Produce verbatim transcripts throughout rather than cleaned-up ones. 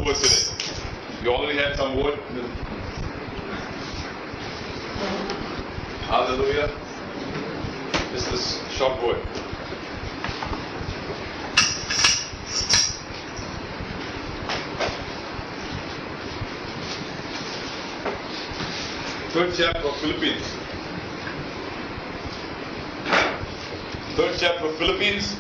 some word today. You already had some word. Hallelujah. This is a short word. Third chapter of Philippians. Third chapter of Philippians.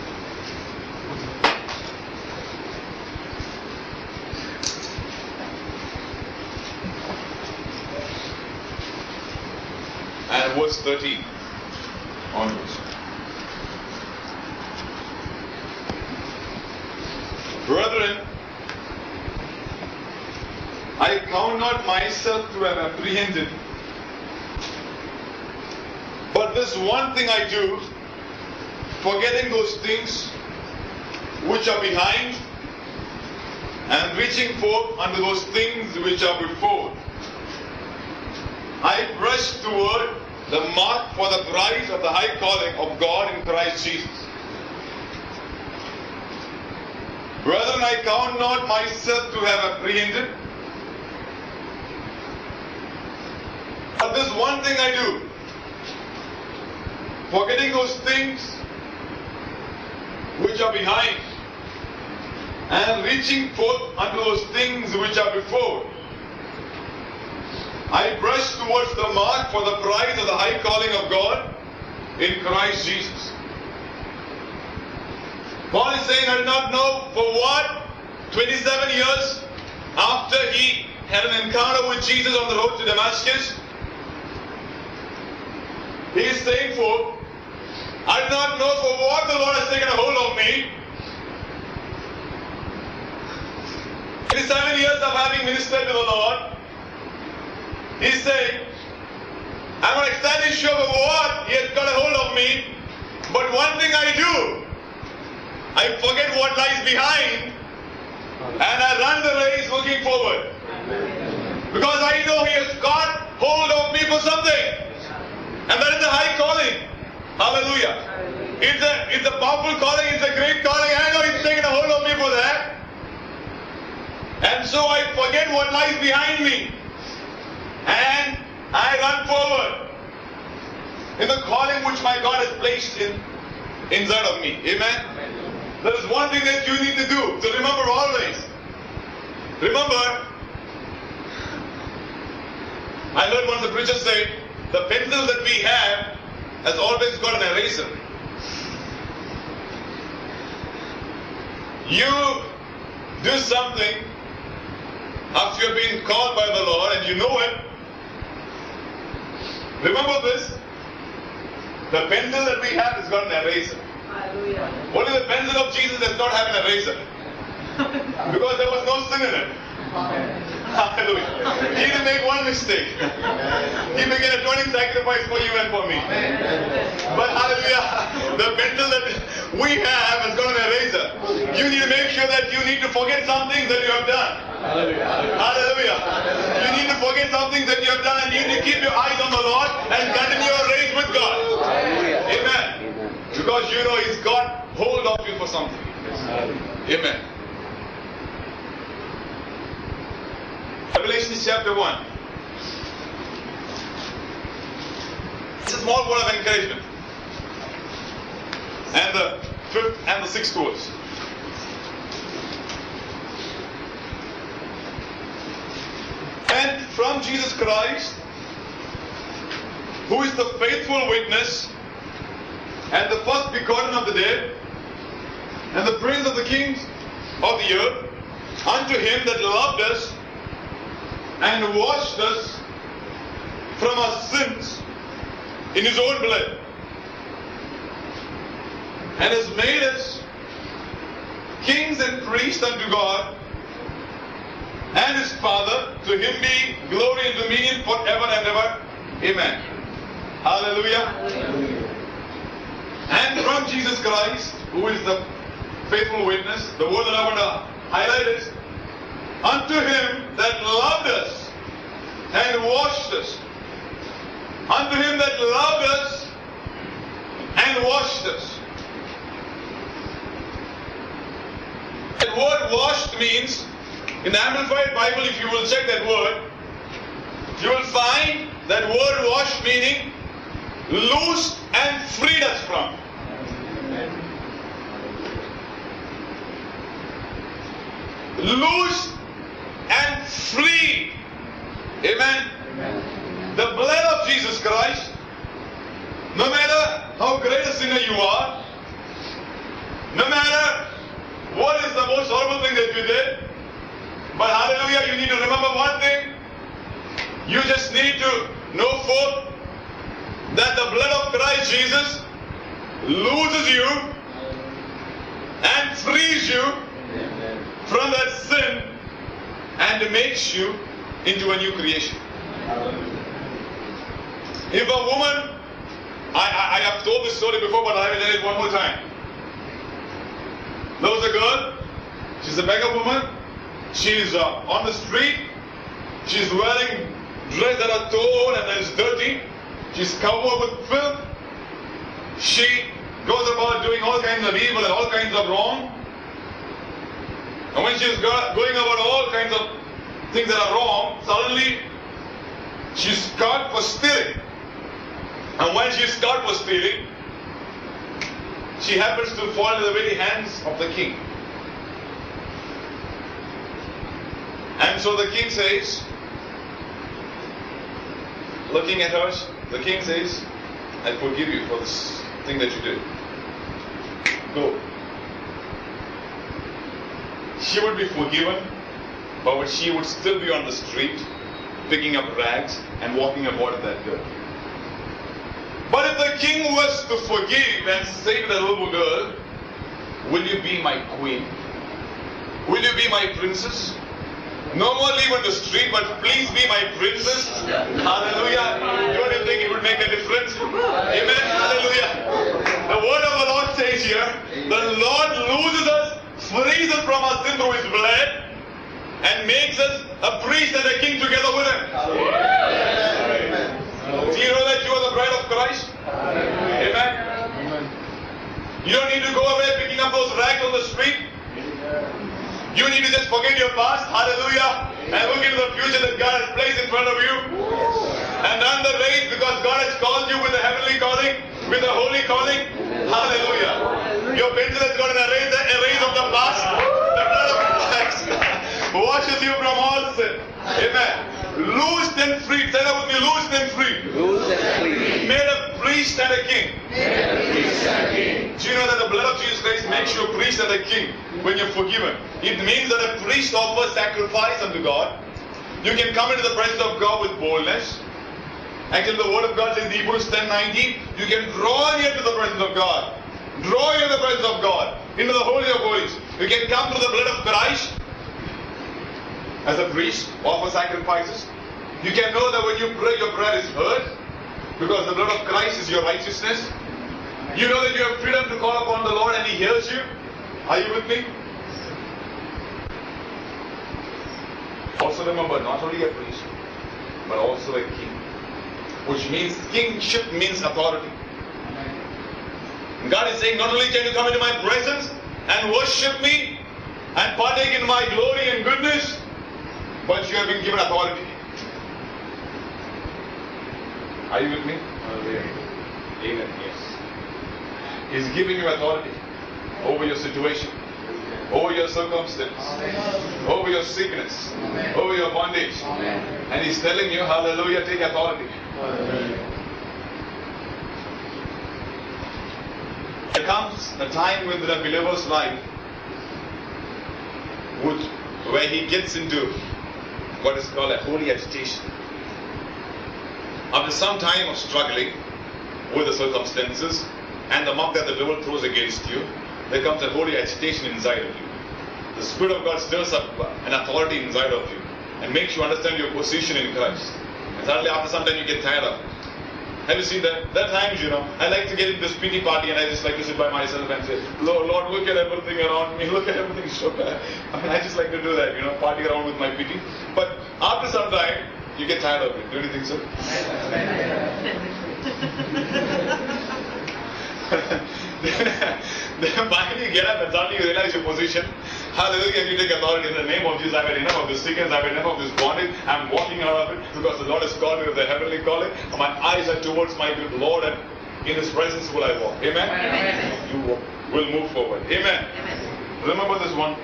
And verse thirteen onwards. Brethren, I count not myself to have apprehended, but this one thing I do, forgetting those things which are behind, and reaching forth unto those things which are before, I press toward the mark for the prize of the high calling of God in Christ Jesus. Brethren, I count not myself to have apprehended, but this one thing I do, forgetting those things which are behind, and reaching forth unto those things which are before, I press towards the mark for the prize of the high calling of God in Christ Jesus. Paul is saying, I did not know for what twenty-seven years after he had an encounter with Jesus on the road to Damascus, he is saying for, I did not know for what the Lord has taken a hold of me. twenty-seven years of having ministered to the Lord, he's saying, I'm not exactly sure of what he has got a hold of me, but one thing I do, I forget what lies behind, and I run the race looking forward. Because I know he has got hold of me for something. And that is a high calling. Hallelujah. It's a, it's a powerful calling, it's a great calling. I know he's taken a hold of me for that. And so I forget what lies behind me. And I run forward in the calling which my God has placed in inside of me. Amen. There is one thing that you need to do, to remember always. Remember, I heard one of the preachers say, the pencil that we have has always got an eraser. You do something after you've been called by the Lord and you know it. Remember this, the pencil that we have has got an eraser. Hallelujah. Only the pencil of Jesus does not have an eraser. Because there was no sin in it. Hallelujah. He didn't make one mistake. He made an atoning sacrifice for you and for me. But hallelujah, the pencil that we have has got an eraser. You need to make sure that you need to forget some things that you have done. Hallelujah. Hallelujah. You need to forget some things that you have done and you need to keep your eyes on the Lord and continue your race with God. Amen. Because you know He's got hold of you for something. Amen. Revelation chapter one. It's a small word of encouragement. And the fifth and the sixth verse. And from Jesus Christ, who is the faithful witness, and the first begotten of the dead, and the prince of the kings of the earth, unto him that loved us, and washed us from our sins in His own blood, and has made us kings and priests unto God, and His Father. To Him be glory and dominion forever and ever. Amen. Hallelujah. Hallelujah. And from Jesus Christ, who is the faithful witness, the word that I want to highlight is, unto Him that loved us and washed us. Unto Him that loved us and washed us. The word washed means In the Amplified Bible, if you will check that word, you will find that word wash meaning loose and freed us from. Loose and free. Amen. Amen. The blood of Jesus Christ, no matter how great a sinner you are, no matter what is the most horrible thing that you did, but hallelujah, you need to remember one thing. You just need to know forth that the blood of Christ Jesus looses you and frees you from that sin and makes you into a new creation. If a woman, I, I, I have told this story before, but I will tell it one more time. There was a girl, she's a beggar woman, she's uh, on the street, she's wearing dress that are torn and that is dirty, she's covered with filth, she goes about doing all kinds of evil and all kinds of wrong. And when she's going about all kinds of things that are wrong, suddenly she's caught for stealing. And when she's caught for stealing, she happens to fall into the very hands of the king. And so the king says, looking at her, the king says, I forgive you for this thing that you did. Go. She would be forgiven, but she would still be on the street, picking up rags and walking about in that dirt. But if the king was to forgive and say to the little girl, will you be my queen? Will you be my princess? No more live on the street, but please be my princess. Hallelujah. Don't you think it would make a difference? Amen. Hallelujah. The word of the Lord says here, the Lord loses us, frees us from our sin through His blood, and makes us a priest and a king together with Him. Amen. Do you know that you are the bride of Christ? Amen. Amen. You don't need to go away picking up those rags on the street. You need to just forget your past, hallelujah, and look into the future that God has placed in front of you. And run the race because God has called you with a heavenly calling, with a holy calling. Hallelujah. Your pencil has got an erase, erase of the past. The blood of Christ washes you from all sin. Amen. Loosed and freed. Say that with me, loosed and free. Loosed and free. Made a priest and a king. Made a priest and a king. Do you know that the blood of Jesus Christ makes you a priest and a king when you're forgiven? It means that a priest offers sacrifice unto God. You can come into the presence of God with boldness. Actually, the word of God says in Hebrews ten nineteen, you can draw near to the presence of God. Draw near to the presence of God, into the Holy of Holies. You can come to the blood of Christ as a priest, offer sacrifices. You can know that when you pray, your prayer is heard, because the blood of Christ is your righteousness. You know that you have freedom to call upon the Lord and He hears you. Are you with me? Also remember, not only a priest, but also a king. Which means, kingship means authority. And God is saying, not only can you come into my presence and worship me and partake in my glory and goodness, but you have been given authority. Are you with me? Amen. Amen. Yes. He's giving you authority over your situation, over your circumstance, Amen. Over your sickness, Amen. Over your bondage. Amen. And He's telling you, hallelujah, take authority. Amen. There comes a time when the believer's life would, where he gets into what is called a holy agitation. After some time of struggling with the circumstances and the mock that the devil throws against you, there comes a holy agitation inside of you. The Spirit of God stirs up an authority inside of you and makes you understand your position in Christ. And suddenly after some time you get tired of it. Have you seen that? There are times, you know, I like to get into this pity party and I just like to sit by myself and say, Lord, Lord, look at everything around me. Look at everything so bad. I mean, I just like to do that, you know, party around with my pity. But after some time, you get tired of it. Don't you think so? then, then finally you get up and suddenly you realize your position. Hallelujah, you take authority in the name of Jesus. I've had enough of this sickness, I've had enough of this bondage. I'm walking out of it because the Lord has called me with a heavenly calling. My eyes are towards my good Lord, and in His presence will I walk. Amen? Amen. You will move forward. Amen. Amen. Remember this one.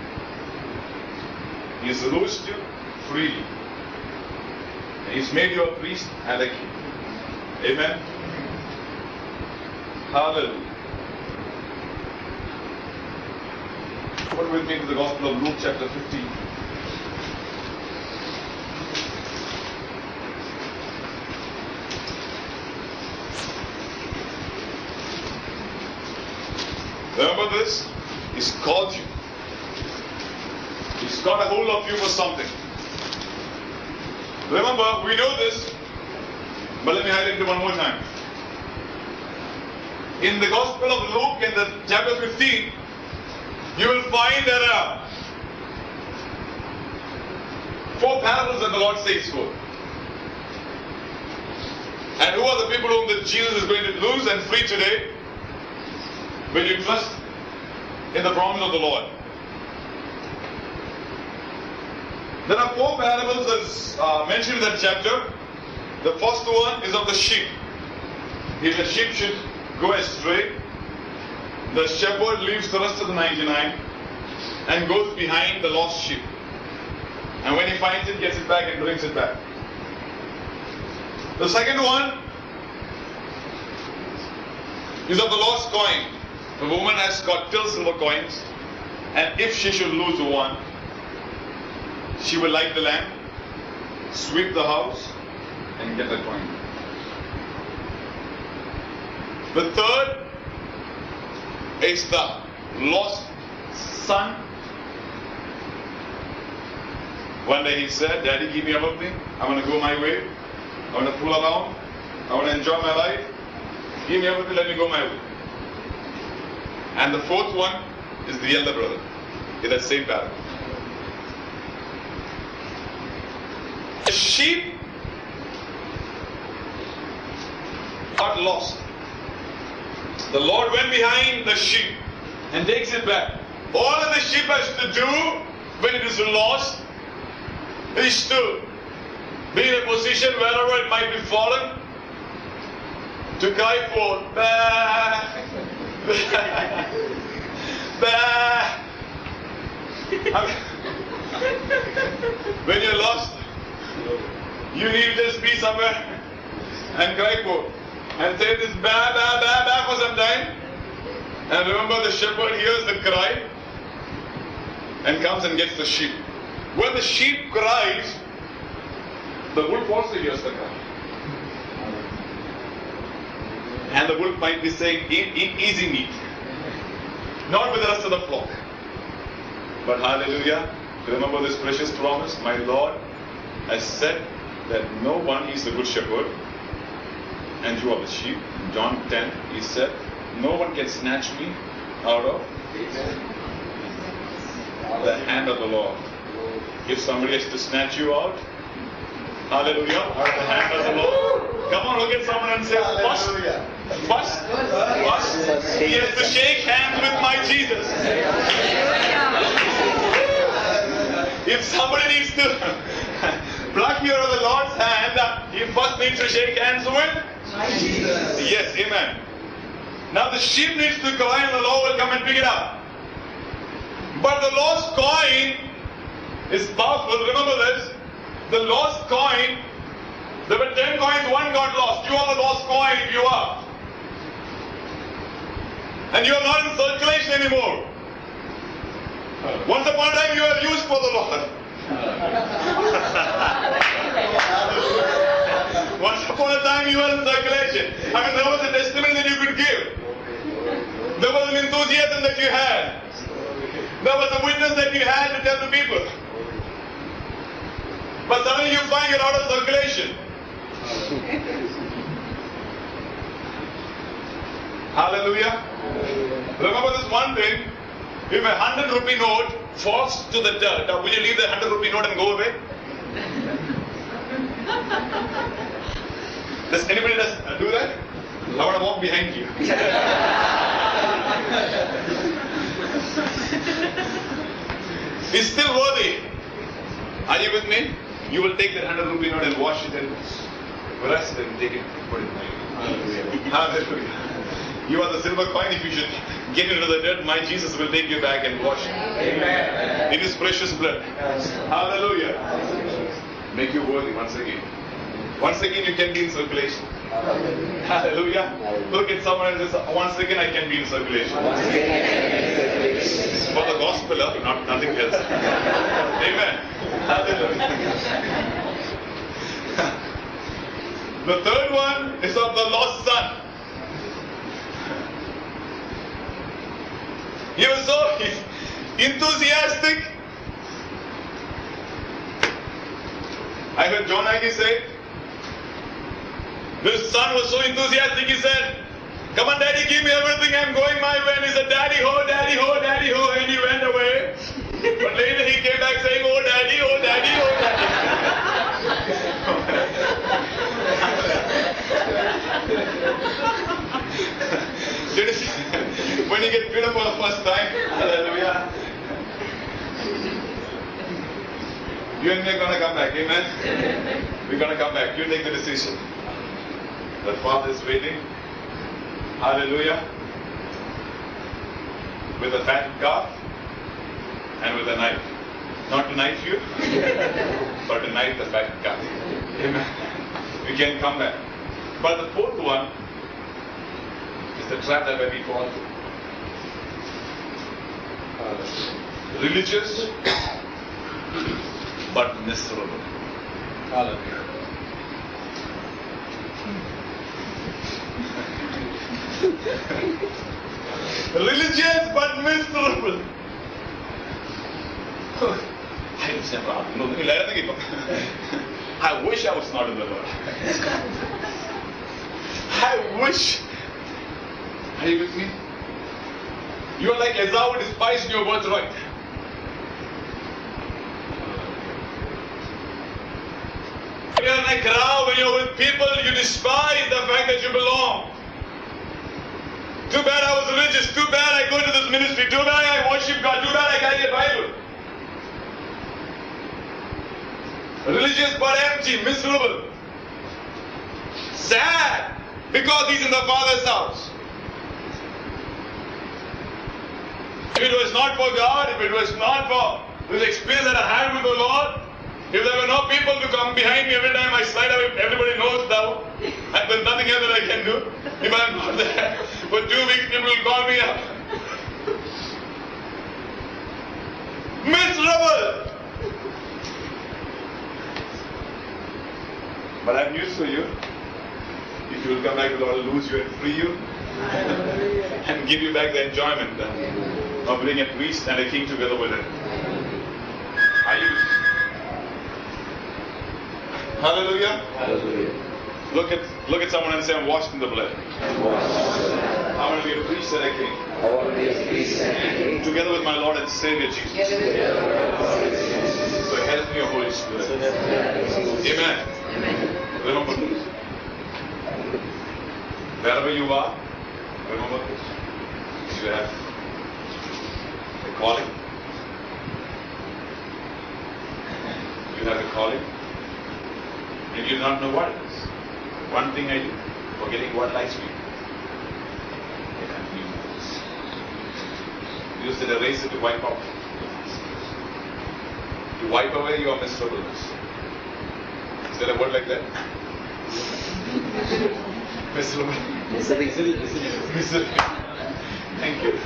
He's loosed you freely. He's made you a priest and a king. Amen. Hallelujah. Turn with me to the Gospel of Luke chapter fifteen. Remember this? He's called you. He's got a hold of you for something. Remember, we know this, but let me highlight it one more time. In the Gospel of Luke, in the chapter fifteen, you will find there are four parables that the Lord says for. And who are the people whom that Jesus is going to lose and free today? When you trust in the promise of the Lord. There are four parables as uh, mentioned in that chapter. The first one is of the sheep. If the sheep should go astray, the shepherd leaves the rest of the ninety-nine and goes behind the lost sheep. And when he finds it, gets it back and brings it back. The second one is of the lost coin. The woman has got till silver coins, and if she should lose one, she will light the lamp, sweep the house, and get the coin. The third is the lost son. One day he said, Daddy, give me everything. I want to go my way. I want to fool around. I want to enjoy my life. Give me everything, let me go my way. And the fourth one is the elder brother in that same parable. The sheep got lost. The Lord went behind the sheep and takes it back. All that the sheep has to do when it is lost is to be in a position wherever it might be fallen to cry for bah, bah, bah. When you're lost, you need to just be somewhere and cry for and say this bah, bah, bah, bah for some time. And remember, the shepherd hears the cry and comes and gets the sheep. When the sheep cries, the wolf also hears the cry. And the wolf might be saying, eat, eat easy meat. Not with the rest of the flock. But hallelujah, remember this precious promise. My Lord has said that no one is the good shepherd and you are the sheep. In John ten, he said, no one can snatch me out of the hand of the Lord. If somebody has to snatch you out, hallelujah, out of the hand of the Lord. Come on, look at someone and say, first, first, first, he has to shake hands with my Jesus. If somebody needs to pluck you out of the Lord's hand, he first needs to shake hands with my Jesus. Yes, amen. Now the sheep needs to cry and the Lord will come and pick it up. But the lost coin is powerful. Remember this. The lost coin, there were ten coins, one got lost. You are the lost coin if you are. And you are not in circulation anymore. Once upon a time you were used for the Lord. Once upon a time you were in circulation. I mean, there was a testimony that you could give. There was an enthusiasm that you had. There was a witness that you had to tell the people. But suddenly you find you're out of circulation. Hallelujah. Remember this one thing. If a hundred rupee note falls to the dirt, now will you leave the hundred rupee note and go away? Does anybody does do that? I want to walk behind you. It's still worthy. Are you with me? You will take that hundred rupee note and wash it and rest and take it. Put it Hallelujah. Hallelujah. You are the silver coin. If you should get into the dirt, my Jesus will take you back and wash it. Amen. In His precious blood. Hallelujah. Make you worthy once again. Once again you can be in circulation. Hallelujah. Look at someone and say, once again I can be in circulation. It's for the gospel, not nothing else. Amen. Hallelujah. The third one is of the lost son. He was so enthusiastic. I heard John Agee say, this son was so enthusiastic, he said, come on daddy, give me everything, I'm going my way. And he said, daddy ho, daddy ho, daddy ho, and he went away. But later he came back saying, oh daddy, oh daddy, oh daddy. When you get beat up for the first time, hallelujah, you and me are going to come back, amen? We're going to come back. You take the decision. The Father is waiting. Hallelujah. With a fattened calf and with a knife. Not to knife you, but to knife the fattened calf. Amen. We can come back. But the fourth one is the trap that we fall into. Religious, but miserable. Hallelujah. Religious but miserable. I wish I was not in the Lord. I wish. Are you with me? You are like Esau who despised your birthright. When you're in a crowd, when you're with people, you despise the fact that you belong. Too bad I was religious. Too bad I go to this ministry. Too bad I worship God. Too bad I carry a Bible. Religious but empty, miserable. Sad because he's in the Father's house. If it was not for God, if it was not for this experience that I had with the Lord, if there were no people to come behind me every time I slide away, everybody knows now, and there's nothing else that I can do. If I'm not there for two weeks, people will call me up. Miserable! But I have news for you. If you will come back, the Lord will lose you and free you and give you back the enjoyment of being a priest and a king together with Him. Are you? Hallelujah. Hallelujah. Look at look at someone and say, I'm washed in the blood. I want to be a priest and a king. I want to be a priest and a king. Together with my Lord and Savior Jesus. So help me, Holy Spirit. Amen. Amen. Remember this. Wherever you are, remember this. You have a calling. You have a calling. And you do not know what it is. One thing I do, forgetting what lies me. Use the eraser to wipe off. To wipe away your miserableness. Is there a word like that? Miserable. Misery. Misery. Thank you.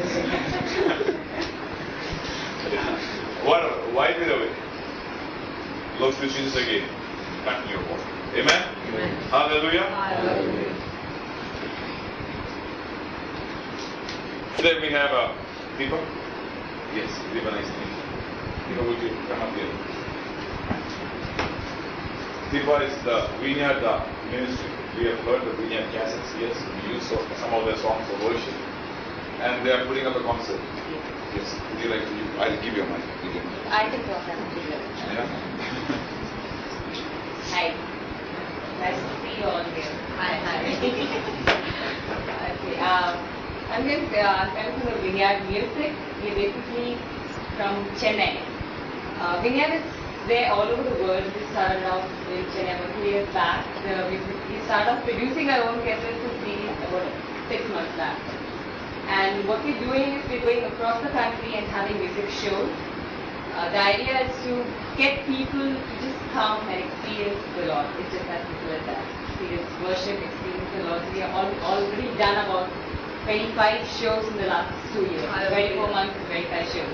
What? Wipe it away. Look to Jesus again. Continue your walk. Amen? Amen. Hallelujah. Hallelujah. Today we have a Deepa. Yes, Deepa, nice to meet you. Deepa, would you come up here? Deepa is the Vineyard uh, ministry. We have heard the Vineyard cassettes. Yes, we use some of their songs for worship. And they are putting up a concert. Yes. Would you like to? I'll give you a mic. You can. I can talk. Yeah. Hi. Nice to see you all here. Hi, hi. Okay, um, I'm going to uh, come from the Vineyard Music. We're basically from Chennai. Uh, Vineyard is there all over the world. We started off in Chennai about two years back. The, we, we started off producing our own cassettes and C Ds about six months back. And what we're doing is we're going across the country and having music shows. Uh, the idea is to get people to just come and experience the Lord. It's just as simple as that. Experience worship, experience the Lord. We have all, already done about twenty-five shows in the last two years. twenty-four months and twenty-five shows.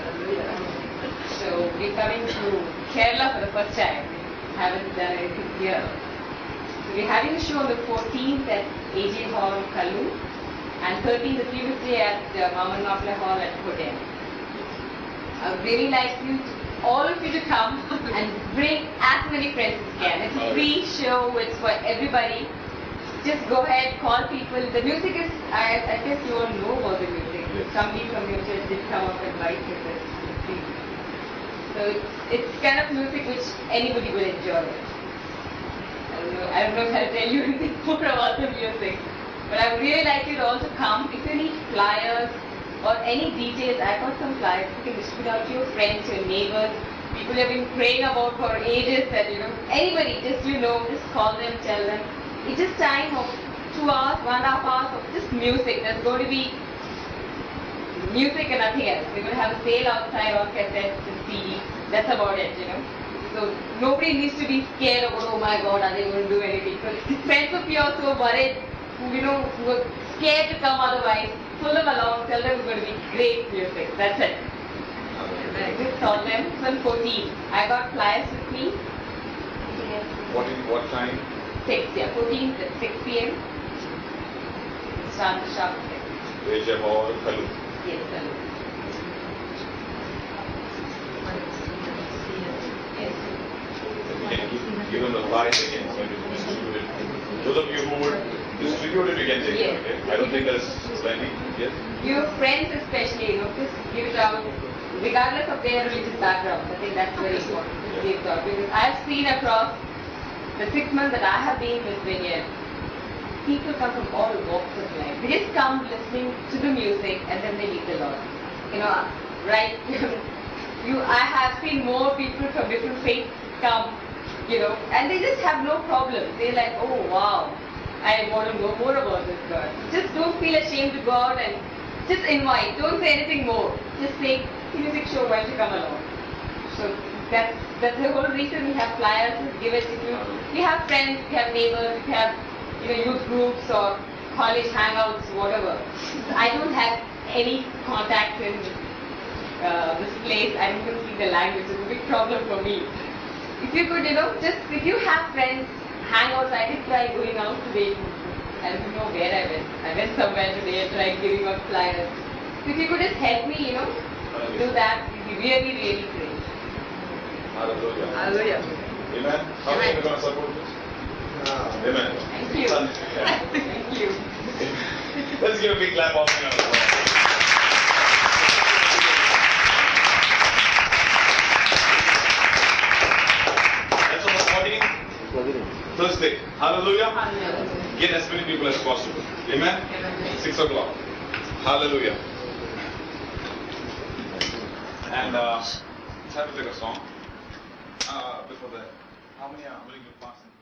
So we're coming to Kerala for the first time. We haven't done anything here. So we're having a show on the fourteenth at A J Hall, Kallu, and thirteenth the previous day at uh, Maman Maple Hall at Hotel. I would really like you, to, all of you to come and bring as many friends as you can. It's a free show, it's for everybody. Just go ahead, call people. The music is, I, I guess you all know about the music. Somebody from your church did come up and write with us. So it's, it's kind of music which anybody will enjoy. I don't know, I don't know how to tell you anything more about the music. But I would really like you to also come. If you need flyers, or any details, I got some flyers. You can distribute out to your friends, your neighbors, people you have been praying about for ages that, you know, anybody, just you know, just call them, tell them. It's just time of two hours, one and a half hours of just music. There's going to be music and nothing else. We're going to have a sale outside on cassettes and C Ds. That's about it, you know. So nobody needs to be scared about, oh my God, are they going to do anything? So friends of yours who are worried, who, you know, who are scared to come otherwise, pull them along, tell them it's going to be great music. That's it. I just told them it's on fourteen. I got flyers with me. What is what time? six, yeah, fourteenth at six p m Start the shop at six. A J Hall, Kallu. Yes, Kallu. Yes. You can give, give them the flies again so you can distribute it. Those of you who would distribute it, you can take Yes. it. Okay? I don't think there's plenty. Yes? Your friends especially, you know, just give it out regardless of their religious background. I think that's very important to give it out. Because I've seen across the six months that I have been with Vineyard, people come from all walks of life. They just come listening to the music and then they meet the Lord. You know, right? you, I have seen more people from different faiths come, you know, and they just have no problem. They're like, oh wow, I want to know more about this God. Just don't feel ashamed to go out and just invite. Don't say anything more. Just say, music show, why don't you come along? So that's, that's the whole reason we have flyers, is give it to you. We have friends, we have neighbors, we have, you know, youth groups or college hangouts, whatever. I don't have any contacts in uh, this place. I don't even speak the language. It's a big problem for me. If you could, you know, just, if you have friends, hangouts, I did try going out today. I don't know where I went. I went somewhere today and tried giving out flyers. So if you could just help me, you know, do that, it would be really, really great. Hallelujah. Hallelujah. Amen. How many are going to support this? Uh, Amen. Thank you. Thank you. Let's give a big clap of hands. That's on the fourteenth. Thursday. Hallelujah. Hallelujah. Get as many people as possible. Amen. Amen. Six o'clock. Hallelujah. And uh, let's have to take a song. Uh, before that, how many are willing to fast?